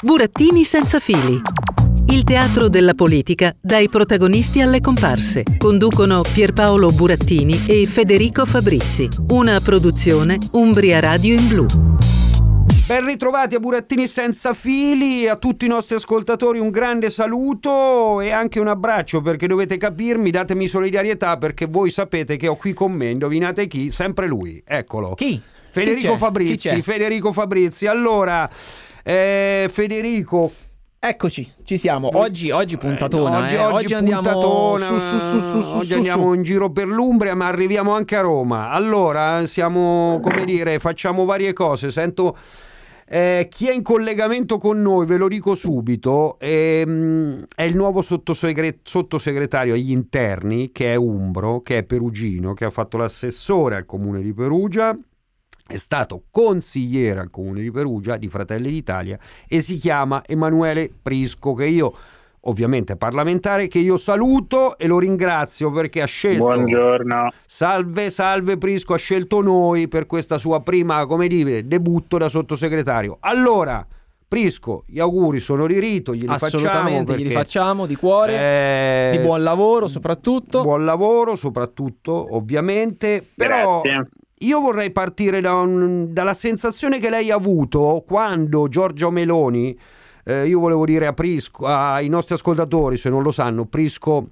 Burattini senza fili. Il teatro della politica dai protagonisti alle comparse. Conducono Pierpaolo Burattini e Federico Fabrizi. Una produzione Umbria Radio in Blu. Ben ritrovati a Burattini senza fili, a tutti i nostri ascoltatori un grande saluto e anche un abbraccio, perché dovete capirmi, datemi solidarietà, perché voi sapete che ho qui con me, indovinate chi? Sempre lui, eccolo. Chi? Federico Fabrizi. Federico Fabrizi. Allora, Federico, eccoci, ci siamo. Oggi puntatona. Oggi andiamo puntatona. Oggi andiamo in giro per l'Umbria, ma arriviamo anche a Roma. Allora, siamo, come dire, facciamo varie cose. Sento chi è in collegamento con noi, ve lo dico subito, è il nuovo sottosegretario agli interni, che è umbro, che è perugino, che ha fatto l'assessore al comune di Perugia. È stato consigliere al comune di Perugia di Fratelli d'Italia e si chiama Emanuele Prisco, che io, ovviamente parlamentare, che io saluto e lo ringrazio perché ha scelto. Buongiorno. Salve Prisco, ha scelto noi per questa sua prima, come dire, debutto da sottosegretario. Allora, Prisco, gli auguri sono di rito, assolutamente glieli facciamo di cuore, di buon lavoro soprattutto. Buon lavoro soprattutto, ovviamente. Però grazie. Io vorrei partire dalla sensazione che lei ha avuto quando Giorgia Meloni, io volevo dire a Prisco, ai nostri ascoltatori, se non lo sanno, Prisco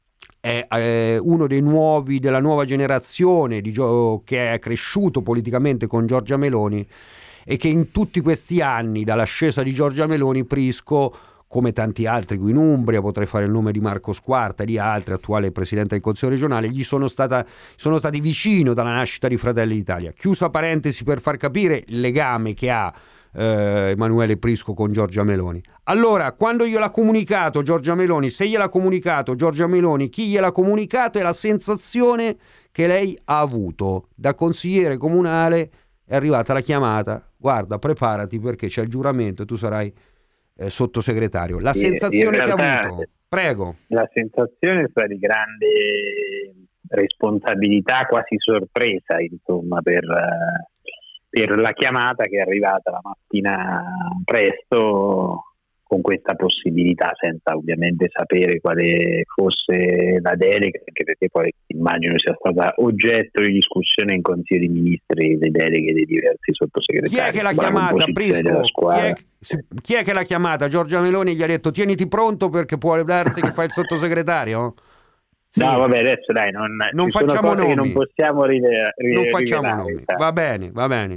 è uno dei nuovi, della nuova generazione che è cresciuto politicamente con Giorgia Meloni e che in tutti questi anni, dall'ascesa di Giorgia Meloni, Prisco, come tanti altri qui in Umbria, potrei fare il nome di Marco Squarta e di altri, attuale presidente del Consiglio regionale, gli sono stati vicino dalla nascita di Fratelli d'Italia. Chiusa parentesi per far capire il legame che ha Emanuele Prisco con Giorgia Meloni. Allora, quando gliel'ha comunicato Giorgia Meloni, se gliel'ha comunicato Giorgia Meloni, chi gliel'ha comunicato, e la sensazione che lei ha avuto da consigliere comunale, è arrivata la chiamata: guarda, preparati perché c'è il giuramento e tu sarai sottosegretario. La sensazione che ha avuto, prego. La sensazione è stata di grande responsabilità, quasi sorpresa, insomma, per la chiamata che è arrivata la mattina presto, con questa possibilità, senza ovviamente sapere quale fosse la delega, anche perché poi immagino sia stata oggetto di discussione in Consiglio dei Ministri le deleghe dei diversi sottosegretari. Chi è che l'ha chiamata, Prisco? Chi è che l'ha chiamata? Giorgia Meloni gli ha detto: tieniti pronto perché può darsi che fai il sottosegretario? Sì. No, vabbè, adesso dai, non facciamo nomi, non possiamo non facciamo nomi. Va bene.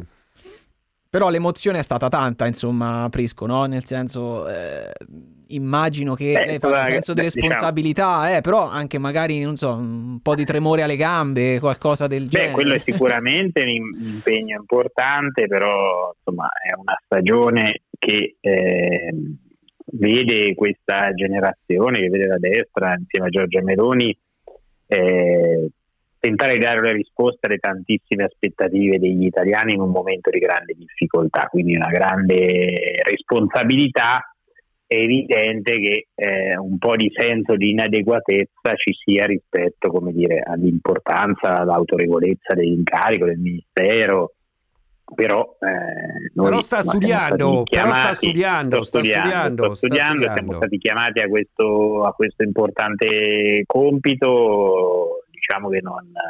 Però l'emozione è stata tanta, insomma, Prisco, no? Nel senso, immagino che lei parla senso di responsabilità, però anche magari, non so, un po' di tremore alle gambe, qualcosa del genere. Quello è sicuramente un impegno importante, però insomma è una stagione che vede questa generazione, che vede la destra insieme a Giorgia Meloni tentare di dare una risposta alle tantissime aspettative degli italiani in un momento di grande difficoltà, quindi una grande responsabilità. È evidente che un po' di senso di inadeguatezza ci sia rispetto, come dire, all'importanza, all'autorevolezza dell'incarico del ministero, però sta studiando, siamo stati chiamati a questo importante compito. Diciamo che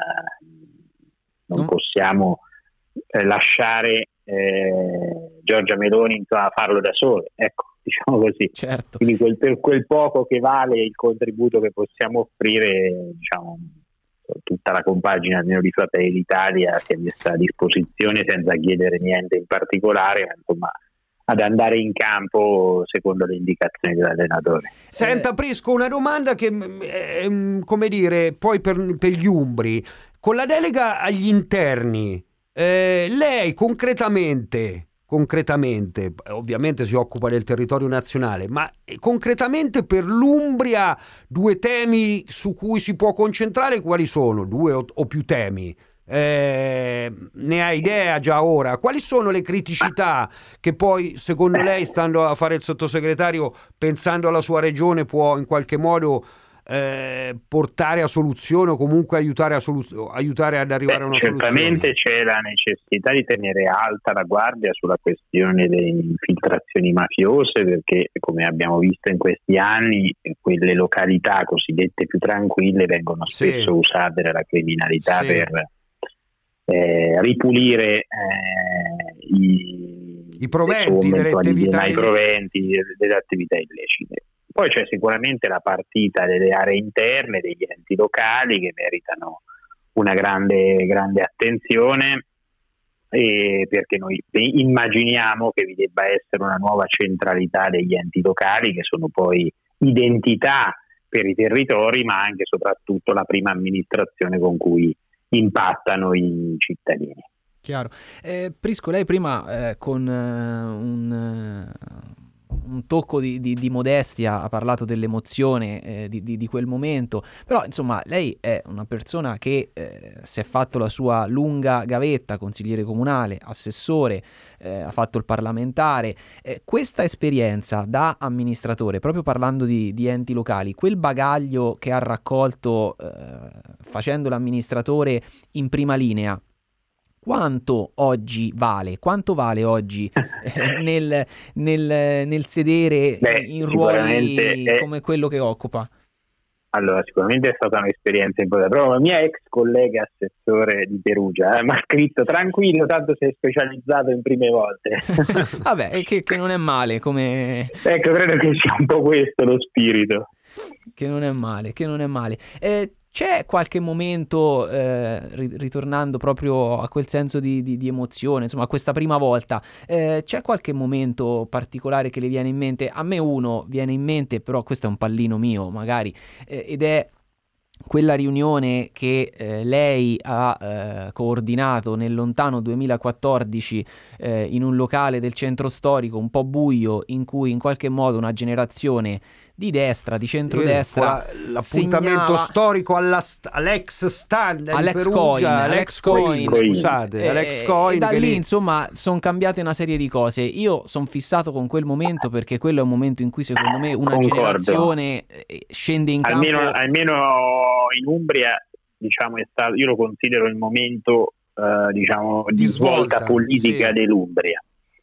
non possiamo lasciare Giorgia Meloni a farlo da solo, ecco, diciamo così. Certo. Quindi quel poco che vale il contributo che possiamo offrire, diciamo, tutta la compagine almeno di Fratelli d'Italia si è messa a disposizione senza chiedere niente in particolare, ma insomma ad andare in campo secondo le indicazioni dell'allenatore. Senta Prisco, una domanda che come dire, poi per gli umbri, con la delega agli interni, lei concretamente, ovviamente si occupa del territorio nazionale, ma concretamente per l'Umbria due temi su cui si può concentrare quali sono? Due o più temi? Ne ha idea già ora? Quali sono le criticità che poi secondo lei, stando a fare il sottosegretario, pensando alla sua regione, può in qualche modo portare a soluzione o comunque aiutare ad arrivare a una certamente soluzione? C'è la necessità di tenere alta la guardia sulla questione delle infiltrazioni mafiose, perché come abbiamo visto in questi anni quelle località cosiddette più tranquille vengono spesso usate dalla criminalità per ripulire i proventi delle attività illecite. Poi c'è sicuramente la partita delle aree interne, degli enti locali, che meritano una grande attenzione, perché noi immaginiamo che vi debba essere una nuova centralità degli enti locali, che sono poi identità per i territori, ma anche e soprattutto la prima amministrazione con cui impattano i cittadini. Chiaro. Prisco, lei prima con un tocco di modestia ha parlato dell'emozione di quel momento, però insomma lei è una persona che si è fatto la sua lunga gavetta, consigliere comunale, assessore, ha fatto il parlamentare. Questa esperienza da amministratore, proprio parlando di enti locali, quel bagaglio che ha raccolto facendo l'amministratore in prima linea, quanto vale oggi nel sedere in ruoli come quello che occupa? Allora, sicuramente è stata un'esperienza importante. Però la mia ex collega assessore di Perugia mi ha scritto: tranquillo, tanto sei specializzato in prime volte. Vabbè, che non è male come... Ecco, credo che sia un po' questo lo spirito. Che non è male. C'è qualche momento, ritornando proprio a quel senso di emozione, insomma, a questa prima volta, c'è qualche momento particolare che le viene in mente? A me uno viene in mente, però questo è un pallino mio, magari, ed è quella riunione che lei ha coordinato nel lontano 2014 in un locale del centro storico un po' buio, in cui in qualche modo una generazione di destra, di centrodestra, l'appuntamento storico all'ex stand Alex Coin, scusate, Alex Coin, e da lì insomma sono cambiate una serie di cose. Io sono fissato con quel momento, perché quello è un momento in cui secondo me una generazione scende in campo. Almeno in Umbria, diciamo, è stato, io lo considero il momento di svolta politica dell'Umbria,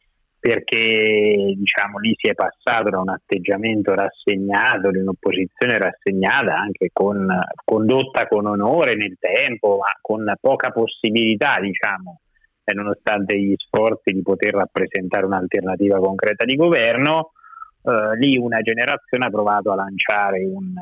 perché diciamo lì si è passato da un atteggiamento rassegnato, di un'opposizione rassegnata, anche condotta con onore nel tempo, ma con poca possibilità, diciamo, nonostante gli sforzi di poter rappresentare un'alternativa concreta di governo. Lì una generazione ha provato a lanciare un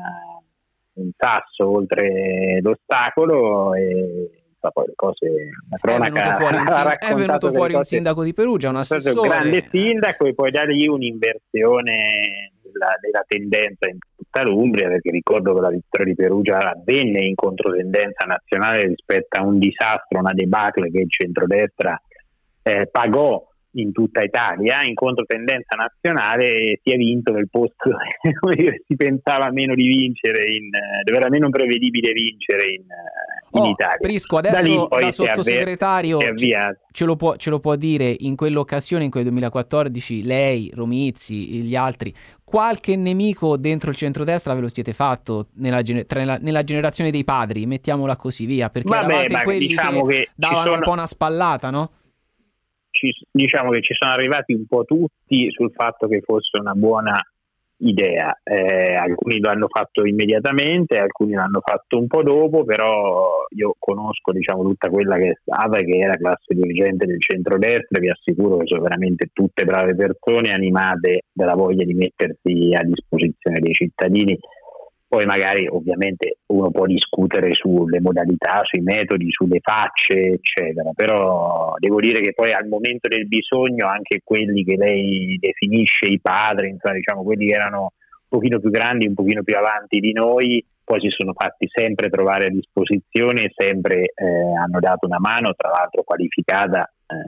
sasso oltre l'ostacolo, e poi le cose, la cronaca è venuto fuori un sindaco di Perugia, un assessore, un grande sindaco, e poi da lì un'inversione della tendenza in tutta l'Umbria, perché ricordo che la vittoria di Perugia avvenne in controtendenza nazionale rispetto a un disastro, una debacle che il centrodestra pagò in tutta Italia. In controtendenza nazionale si è vinto nel posto dove si pensava meno di vincere, dove era meno prevedibile vincere in Italia. Prisco, adesso da sottosegretario ce lo può dire, in quell'occasione, in quel 2014, lei, Romizzi, gli altri, qualche nemico dentro il centrodestra ve lo siete fatto nella generazione dei padri, mettiamola così, via, perché eravate quelli che davano un po' una spallata, no? Diciamo che ci sono arrivati un po' tutti sul fatto che fosse una buona idea, alcuni lo hanno fatto immediatamente, alcuni l'hanno fatto un po' dopo, però io conosco, diciamo, tutta quella che è stata e che era classe dirigente del centrodestra, vi assicuro che sono veramente tutte brave persone, animate dalla voglia di mettersi a disposizione dei cittadini. Poi magari ovviamente uno può discutere sulle modalità, sui metodi, sulle facce, eccetera, però devo dire che poi al momento del bisogno anche quelli che lei definisce i padri, insomma, diciamo quelli che erano un pochino più grandi, un pochino più avanti di noi, poi si sono fatti sempre trovare a disposizione e sempre hanno dato una mano, tra l'altro qualificata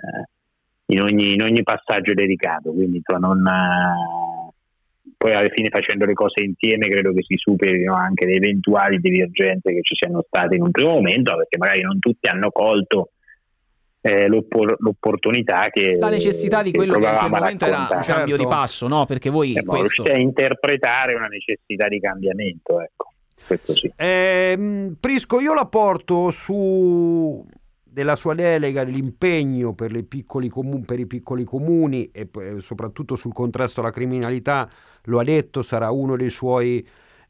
in ogni passaggio delicato, quindi insomma, poi alla fine, facendo le cose insieme, credo che si superino anche le eventuali divergenze che ci siano state in un primo momento, perché magari non tutti hanno colto l'opportunità, che la necessità di quello che in quel momento era un cambio di passo, no? Perché voi riuscite a interpretare una necessità di cambiamento, ecco. questo sì. Prisco, io la porto su della sua delega, dell'impegno per i piccoli comuni e soprattutto sul contrasto alla criminalità. Lo ha detto, sarà uno dei suoi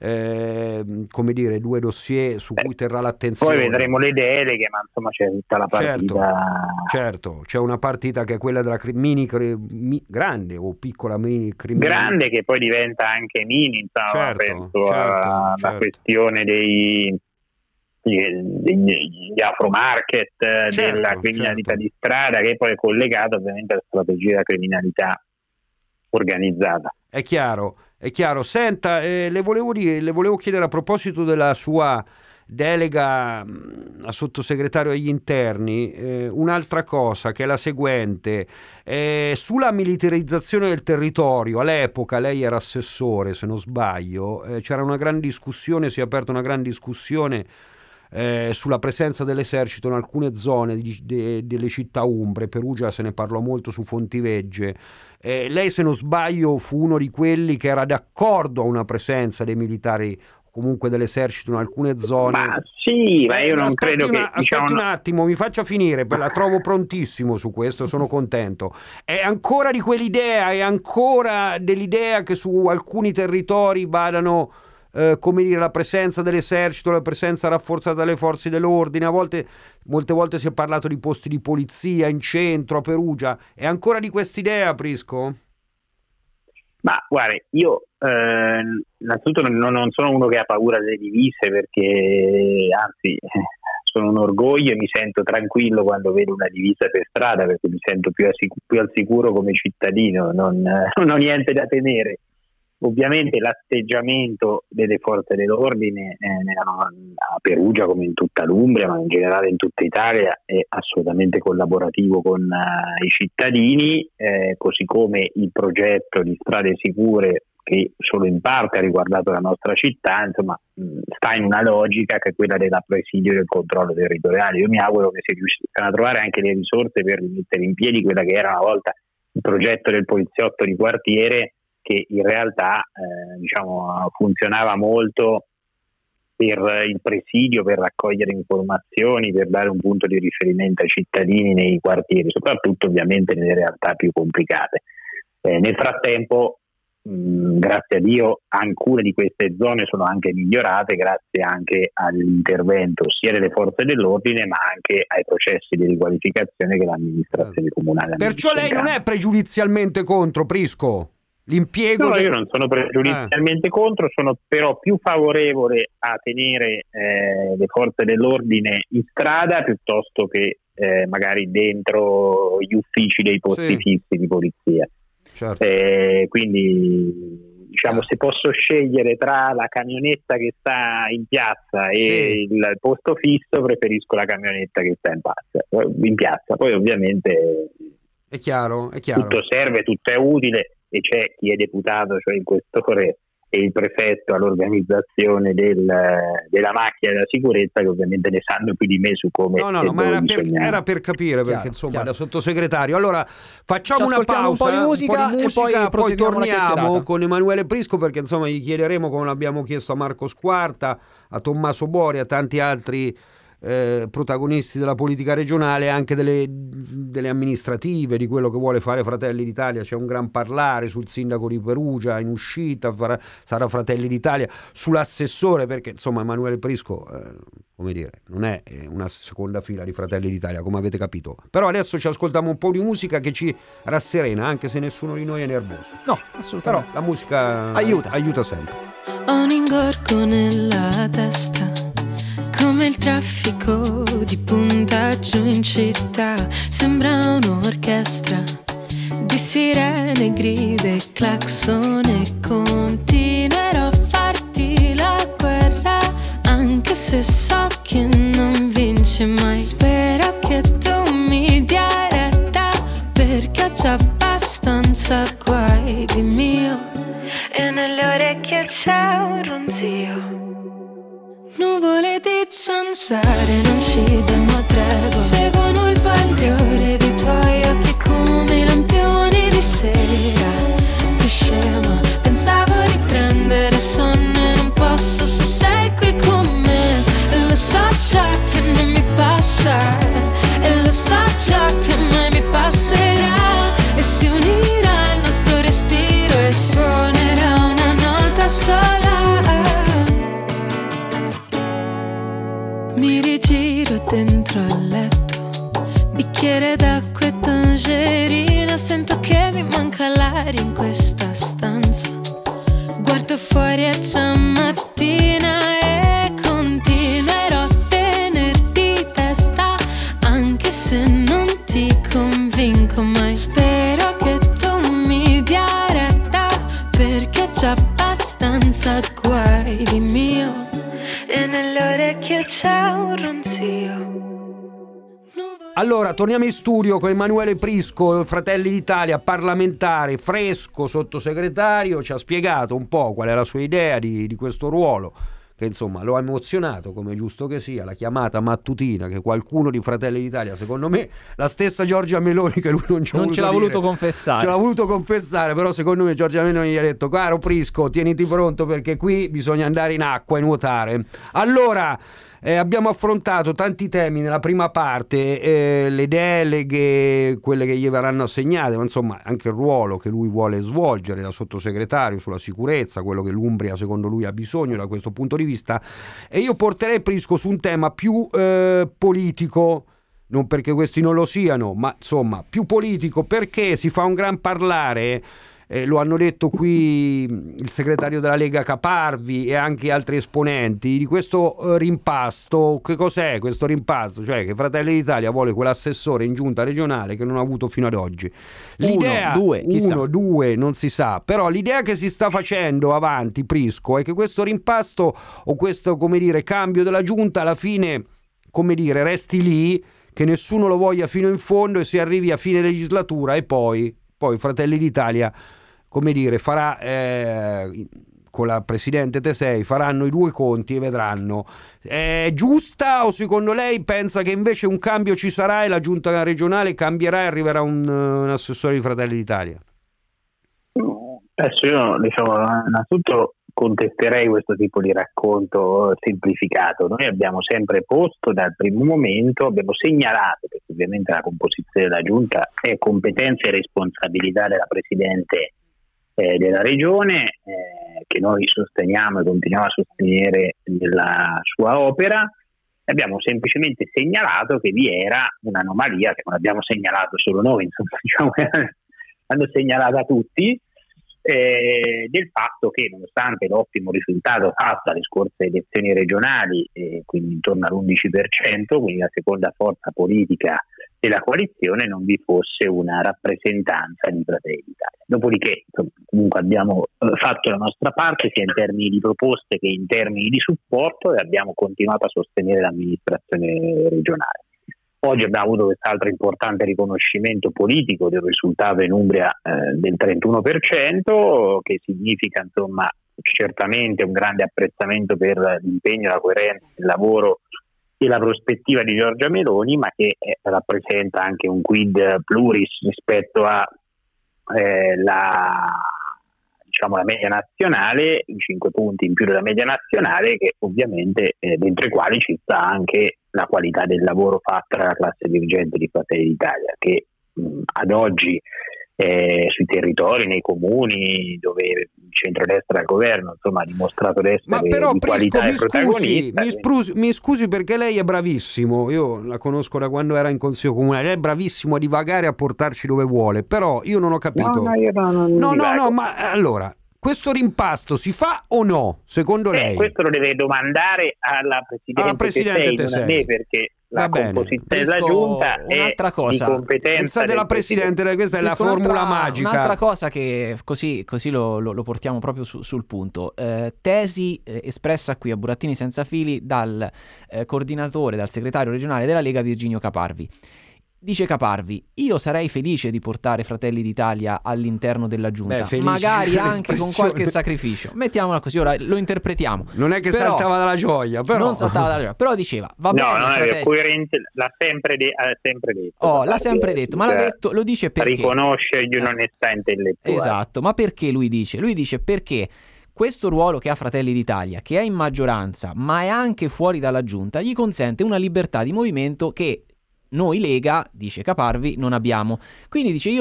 due dossier su cui terrà l'attenzione. Poi vedremo le deleghe, ma insomma c'è tutta la partita. Certo, c'è una partita che è quella della grande o piccola mini criminalità. Grande che poi diventa anche mini, penso alla questione degli afro-market, della criminalità di strada, che poi è collegata ovviamente alla strategia della criminalità organizzata. È chiaro. Senta, le volevo chiedere a proposito della sua delega a sottosegretario agli interni, un'altra cosa che è la seguente, sulla militarizzazione del territorio. All'epoca lei era assessore, se non sbaglio, c'era una gran discussione, si è aperta una gran discussione sulla presenza dell'esercito in alcune zone delle città umbre. Perugia se ne parlò molto, su Fontivegge. Lei, se non sbaglio, fu uno di quelli che era d'accordo a una presenza dei militari, comunque dell'esercito, in alcune zone. Ma sì, ma io non credo che... Aspetti un attimo, mi faccia finire, la trovo prontissimo su questo, sono contento. È ancora di quell'idea, è ancora dell'idea che su alcuni territori vadano... la presenza dell'esercito, la presenza rafforzata delle forze dell'ordine. Molte volte si è parlato di posti di polizia in centro, a Perugia. È ancora di quest'idea, Prisco? Ma guarda, io innanzitutto non sono uno che ha paura delle divise, perché anzi sono un orgoglio e mi sento tranquillo quando vedo una divisa per strada, perché mi sento più al sicuro come cittadino, non ho niente da temere. Ovviamente l'atteggiamento delle forze dell'ordine a Perugia, come in tutta l'Umbria, ma in generale in tutta Italia, è assolutamente collaborativo con i cittadini, così come il progetto di strade sicure, che solo in parte ha riguardato la nostra città, insomma sta in una logica che è quella della presidio e del controllo territoriale. Io mi auguro che si riuscano a trovare anche le risorse per mettere in piedi quella che era una volta il progetto del poliziotto di quartiere, che in realtà funzionava molto per il presidio, per raccogliere informazioni, per dare un punto di riferimento ai cittadini nei quartieri, soprattutto ovviamente nelle realtà più complicate. Nel frattempo, grazie a Dio, alcune di queste zone sono anche migliorate grazie anche all'intervento sia delle forze dell'ordine, ma anche ai processi di riqualificazione che l'amministrazione comunale. Perciò lei non è pregiudizialmente contro, Prisco? L'impiego? No, io non sono pregiudizialmente contro, sono però più favorevole a tenere le forze dell'ordine in strada piuttosto che magari dentro gli uffici dei posti fissi di polizia. Certo. Quindi se posso scegliere tra la camionetta che sta in piazza e il posto fisso, preferisco la camionetta che sta in piazza. Poi ovviamente è chiaro. Tutto serve, tutto è utile, e c'è chi è deputato, cioè il questore e il prefetto all'organizzazione della macchina della sicurezza, che ovviamente ne sanno più di me su come ma era per capire, perché insomma da sottosegretario. Allora facciamo una pausa, un po' di musica e poi torniamo con Emanuele Prisco, perché insomma gli chiederemo, come l'abbiamo chiesto a Marco Squarta, a Tommaso Bori, a tanti altri protagonisti della politica regionale, anche delle amministrative, di quello che vuole fare Fratelli d'Italia. C'è un gran parlare sul sindaco di Perugia in uscita, sarà Fratelli d'Italia, sull'assessore, perché insomma Emanuele Prisco non è una seconda fila di Fratelli d'Italia, come avete capito. Però adesso ci ascoltiamo un po' di musica che ci rasserena, anche se nessuno di noi è nervoso. No, assolutamente. Però la musica aiuta sempre. Ho un ingorgo nella testa, come il traffico di puntaggio in città. Sembra un'orchestra di sirene, grida e clacson, e continuerò a farti la guerra, anche se so che non vince mai. Spero che tu mi dia retta, perché ho già abbastanza guai di mio, e nelle orecchie c'è un ronzio. Nuvole di zanzare non ci danno tregua, seguono il bagliore dei tuoi occhi come lampioni di sera. Che scema, pensavo di prendere sonno e non posso, se sei qui stare in questa stanza. Guardo fuori a già mattina e continuerò a tenerti testa, anche se non ti convinco mai. Spero che tu mi dia retta, perché ho già abbastanza guai di mio, e nell'orecchio c'è un ronzio. Allora, torniamo in studio con Emanuele Prisco, Fratelli d'Italia, parlamentare, fresco, sottosegretario. Ci ha spiegato un po' qual è la sua idea di questo ruolo, che insomma lo ha emozionato, come è giusto che sia, la chiamata mattutina che qualcuno di Fratelli d'Italia, secondo me la stessa Giorgia Meloni, che lui non ce l'ha voluto confessare. Ce l'ha voluto confessare, però secondo me Giorgia Meloni gli ha detto: caro Prisco, tieniti pronto, perché qui bisogna andare in acqua e nuotare. Allora, abbiamo affrontato tanti temi nella prima parte, le deleghe, quelle che gli verranno assegnate, ma insomma anche il ruolo che lui vuole svolgere da sottosegretario sulla sicurezza, quello che l'Umbria secondo lui ha bisogno da questo punto di vista. E io porterei Prisco su un tema più politico, non perché questi non lo siano, ma insomma più politico, perché si fa un gran parlare. Lo hanno detto qui il segretario della Lega Caparvi e anche altri esponenti di questo rimpasto. Che cos'è questo rimpasto? Cioè che Fratelli d'Italia vuole quell'assessore in giunta regionale che non ha avuto fino ad oggi. L'idea, due, non si sa, però l'idea che si sta facendo avanti, Prisco, è che questo rimpasto o questo, come dire, cambio della giunta alla fine, come dire, resti lì, che nessuno lo voglia fino in fondo e si arrivi a fine legislatura e poi Fratelli d'Italia, come dire, farà con la presidente Tesei, faranno i due conti e vedranno. È giusta, o secondo lei pensa che invece un cambio ci sarà e la giunta regionale cambierà e arriverà un assessore di Fratelli d'Italia? Adesso io, diciamo, innanzitutto contesterei questo tipo di racconto semplificato. Noi abbiamo sempre posto dal primo momento, abbiamo segnalato, perché ovviamente la composizione della giunta è competenza e responsabilità della presidente della regione, che noi sosteniamo e continuiamo a sostenere nella sua opera. Abbiamo semplicemente segnalato che vi era un'anomalia, che non abbiamo segnalato solo noi, insomma, diciamo, hanno segnalata tutti, del fatto che nonostante l'ottimo risultato fatto alle scorse elezioni regionali, quindi intorno all'11%, quindi la seconda forza politica della coalizione, non vi fosse una rappresentanza di Fratelli d'Italia. Dopodiché, insomma, comunque abbiamo fatto la nostra parte sia in termini di proposte che in termini di supporto, e abbiamo continuato a sostenere l'amministrazione regionale. Oggi abbiamo avuto quest'altro importante riconoscimento politico del risultato in Umbria del 31%, che significa, insomma, certamente un grande apprezzamento per l'impegno, la coerenza, il lavoro e la prospettiva di Giorgia Meloni, ma che rappresenta anche un quid pluris rispetto a la media nazionale, i 5 punti in più della media nazionale, che ovviamente dentro i quali ci sta anche la qualità del lavoro fatto dalla classe dirigente di Fratelli d'Italia, che ad oggi sui territori, nei comuni dove il centrodestra al governo, insomma, ha dimostrato di essere di qualità e protagonista. Mi scusi, perché lei è bravissimo, io la conosco da quando era in consiglio comunale, lei è bravissimo a divagare e a portarci dove vuole, però io non ho capito. No, ma allora, questo rimpasto si fa o no, secondo lei? Questo lo deve domandare alla Presidente Tesei, non a me, perché la composizione della giunta è di competenza della Presidente, questa è la formula magica. Un'altra cosa che così lo portiamo proprio sul punto, tesi espressa qui a Burattini Senza Fili dal coordinatore, dal segretario regionale della Lega Virginio Caparvi. Dice Caparvi: io sarei felice di portare Fratelli d'Italia all'interno della giunta, magari anche con qualche sacrificio, mettiamola così, ora lo interpretiamo. Non è che saltava dalla gioia, però non saltava dalla gioia, però diceva va bene, non è coerente, l'ha sempre detto. L'ha sempre detto, ma l'ha detto, lo dice perché riconosce un'onestà intellettuale. Esatto, ma perché lui dice perché questo ruolo che ha Fratelli d'Italia, che è in maggioranza ma è anche fuori dalla giunta, gli consente una libertà di movimento che noi Lega, dice Caparvi, non abbiamo. Quindi dice: io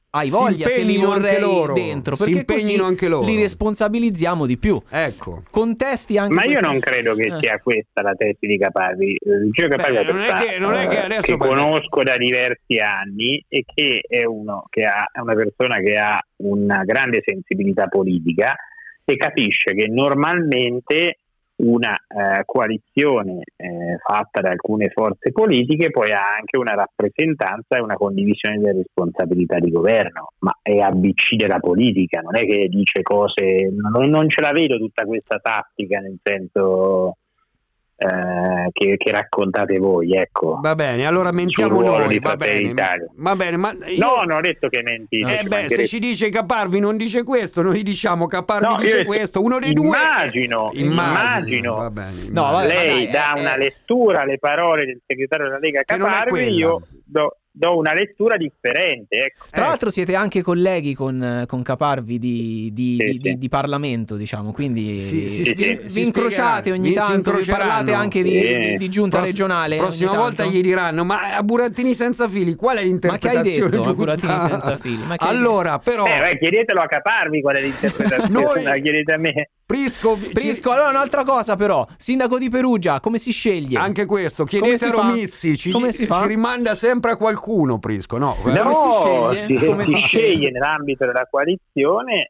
hai voglia, se li vorrei dentro, perché così anche loro. Li responsabilizziamo di più. Ecco. Contesti anche. Ma io non credo che sia questa la tesi di Caparvi. Gino Caparvi non è che adesso che conosco da diversi anni e che è una persona che ha una grande sensibilità politica e capisce che normalmente una coalizione fatta da alcune forze politiche poi ha anche una rappresentanza e una condivisione delle responsabilità di governo, ma è ABC della politica, non è che dice cose, non ce la vedo tutta questa tattica nel senso che raccontate voi, ecco. Va bene, allora mentiamo noi, va bene, ma io... No, non ho detto che mentite. Se ci dice Caparvi non dice questo, noi diciamo Caparvi dice questo, uno dei due. Immagino. Va bene, lei dà una lettura alle parole del segretario della Lega Caparvi, io do una lettura differente, ecco. Tra l'altro siete anche colleghi con Caparvi di Parlamento, diciamo, quindi vi incrociate ogni tanto, vi parlate anche di giunta regionale. Prossima volta gli diranno: ma a Burattini senza fili qual è l'interpretazione? Ma che hai detto giusta? A Burattini senza fili? Allora, però chiedetelo a Caparvi qual è l'interpretazione, la chiedete a me. Prisco, allora un'altra cosa però, sindaco di Perugia, come si sceglie? Anche questo, chiedete a Romizzi, ci rimanda sempre a qualcuno Prisco, no? Si sceglie nell'ambito della coalizione,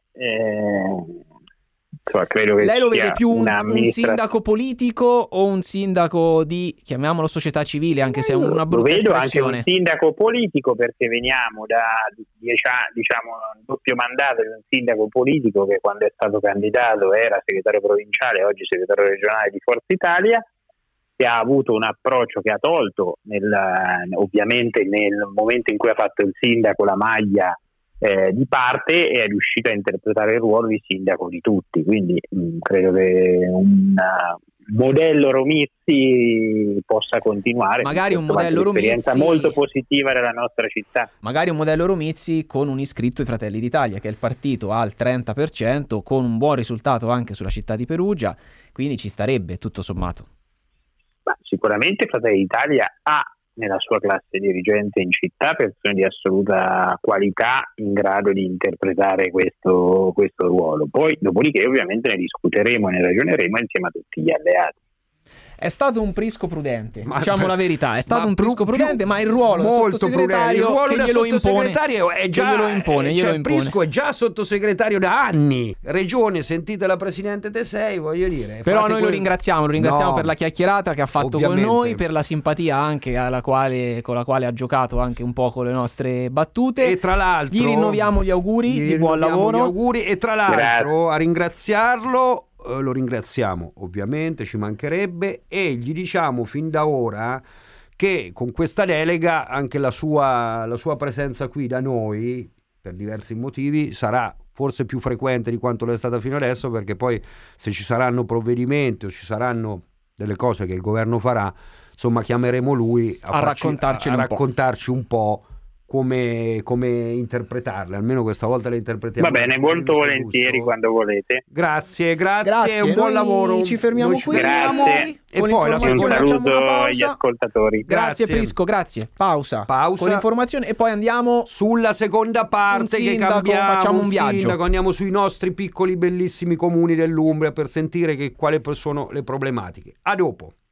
credo che lei lo vede più un sindaco politico o un sindaco di, chiamiamolo società civile, anche se è una brutta espressione? Lo vedo anche un sindaco politico, perché veniamo da 10 anni, diciamo, un doppio mandato di un sindaco politico che quando è stato candidato era segretario provinciale, oggi segretario regionale di Forza Italia, che ha avuto un approccio che ha tolto ovviamente nel momento in cui ha fatto il sindaco la maglia di parte e è riuscito a interpretare il ruolo di sindaco di tutti, quindi credo che un modello Romizzi possa continuare, magari un modello un'esperienza Romizzi molto positiva della nostra città, magari un modello Romizzi con un iscritto ai Fratelli d'Italia, che è il partito al 30%, con un buon risultato anche sulla città di Perugia, quindi ci starebbe tutto sommato. Ma sicuramente Fratelli d'Italia ha nella sua classe dirigente in città persone di assoluta qualità in grado di interpretare questo ruolo. Poi, dopodiché, ovviamente ne discuteremo e ne ragioneremo insieme a tutti gli alleati. È stato un Prisco prudente, diciamo la verità, è stato un Prisco prudente, ma il ruolo del sottosegretario che glielo impone, Prisco è già sottosegretario da anni. Regione, sentite la presidente Tesei, voglio dire. Però noi lo ringraziamo per la chiacchierata che ha fatto con noi, per la simpatia anche con la quale ha giocato anche un po' con le nostre battute. E tra l'altro gli rinnoviamo gli auguri di buon lavoro. E tra l'altro a ringraziarlo, lo ringraziamo ovviamente, ci mancherebbe, e gli diciamo fin da ora che con questa delega anche la sua presenza qui da noi, per diversi motivi, sarà forse più frequente di quanto lo è stata fino adesso, perché poi se ci saranno provvedimenti o ci saranno delle cose che il governo farà, insomma chiameremo lui a raccontarci un po' come interpretarle, almeno questa volta le interpretiamo. Va bene, molto volentieri, quando volete. Grazie, un buon lavoro. Ci fermiamo qui. Grazie. E poi un saluto agli ascoltatori. Grazie Prisco, grazie. Pausa con l'informazione e poi andiamo sulla seconda parte, che cambiamo, facciamo un viaggio. Sindaco, andiamo sui nostri piccoli bellissimi comuni dell'Umbria per sentire quali sono le problematiche. A dopo.